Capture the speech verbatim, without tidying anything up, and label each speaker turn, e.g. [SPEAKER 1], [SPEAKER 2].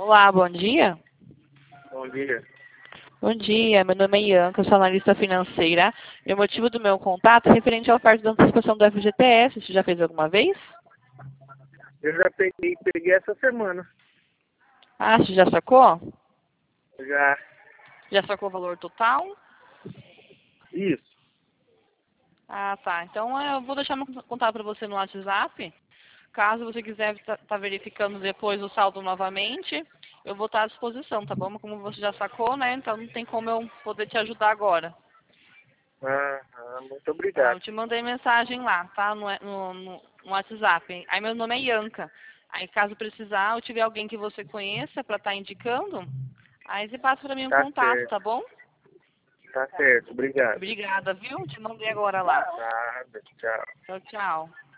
[SPEAKER 1] Olá, bom dia.
[SPEAKER 2] Bom dia.
[SPEAKER 1] Bom dia, meu nome é Ianca, sou analista financeira. E o motivo do meu contato é referente à oferta da antecipação do F G T S. Você já fez alguma vez?
[SPEAKER 2] Eu já peguei, peguei essa semana.
[SPEAKER 1] Ah, você já sacou?
[SPEAKER 2] Já.
[SPEAKER 1] Já sacou o valor total?
[SPEAKER 2] Isso.
[SPEAKER 1] Ah, tá. Então eu vou deixar meu contato para você no WhatsApp. Caso você quiser estar tá verificando depois o saldo novamente, eu vou estar à disposição, tá bom? Mas como você já sacou, né? Então não tem como eu poder te ajudar agora.
[SPEAKER 2] Ah, ah, muito
[SPEAKER 1] Tá?
[SPEAKER 2] obrigado.
[SPEAKER 1] Eu te mandei mensagem lá, tá? No, no, no no WhatsApp. Aí meu nome é Ianca. Aí caso precisar, ou tiver alguém que você conheça para estar indicando, aí você passa para mim um
[SPEAKER 2] Tá
[SPEAKER 1] contato,
[SPEAKER 2] certo.
[SPEAKER 1] tá bom?
[SPEAKER 2] Tá certo. Obrigado.
[SPEAKER 1] Obrigada, viu? Te mandei agora lá.
[SPEAKER 2] Nada. Tchau.
[SPEAKER 1] Tchau, tchau.